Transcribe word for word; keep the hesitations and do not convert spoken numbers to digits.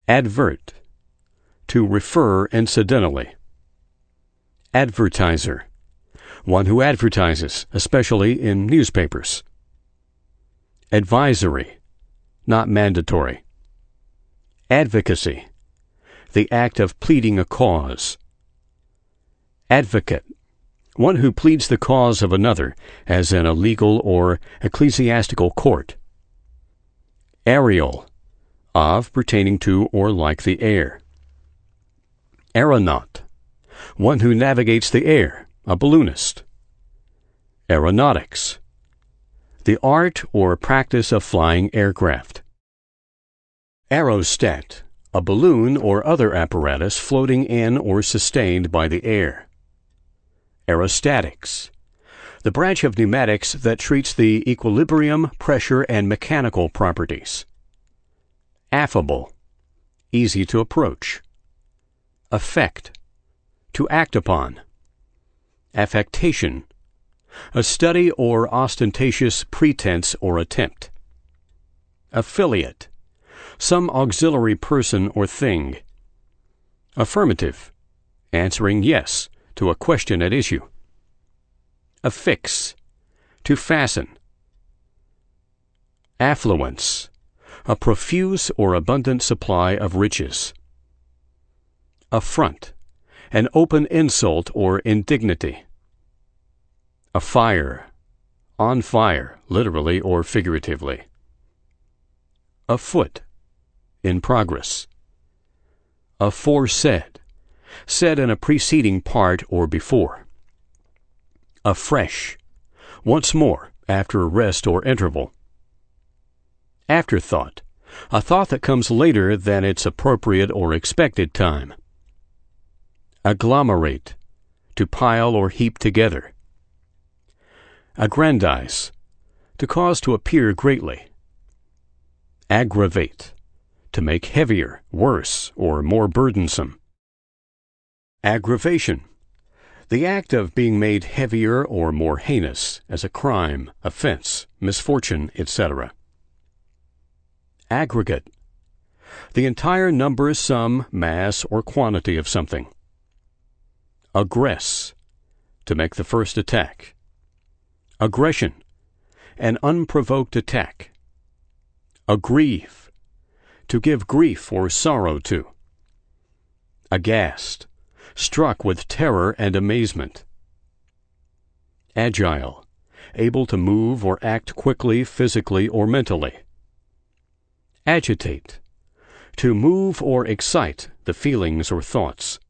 Advert, to refer incidentally. Advertiser, one who advertises, especially in newspapers. Advisory, not mandatory. Advocacy, the act of pleading a cause. Advocate, one who pleads the cause of another, as in a legal or ecclesiastical court. Aerial, of, pertaining to, or like the air. Aeronaut, one who navigates the air, a balloonist. Aeronautics, the art or practice of flying aircraft. Aerostat, a balloon or other apparatus floating in or sustained by the air. Aerostatics, the branch of pneumatics that treats the equilibrium, pressure, and mechanical properties. Affable, easy to approach. Affect, to act upon. Affectation, a study or ostentatious pretense or attempt. Affiliate, some auxiliary person or thing. Affirmative, answering yes to a question at issue. Affix, to fasten. Affluence, a profuse or abundant supply of riches. Affront, an open insult or indignity. Afire, on fire, literally or figuratively. Afoot, in progress. Aforesaid, said in a preceding part or before. Afresh, once more, after a rest or interval. Afterthought, a thought that comes later than its appropriate or expected time. Agglomerate, to pile or heap together. Aggrandize, to cause to appear greatly. Aggravate, to make heavier, worse, or more burdensome. Aggravation, the act of being made heavier or more heinous, as a crime, offense, misfortune, et cetera. Aggregate, the entire number, sum, mass, or quantity of something. Aggress, to make the first attack. Aggression, an unprovoked attack. Aggrieve, to give grief or sorrow to. Aghast, struck with terror and amazement. Agile, able to move or act quickly physically or mentally. Agitate, to move or excite the feelings or thoughts.